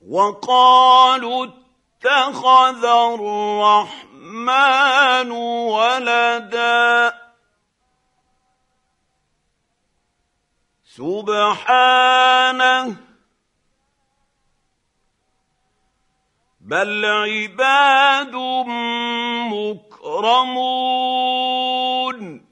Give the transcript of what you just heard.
وقالوا اتخذ الرحمن ولدا سبحانه بل عباد مكرمون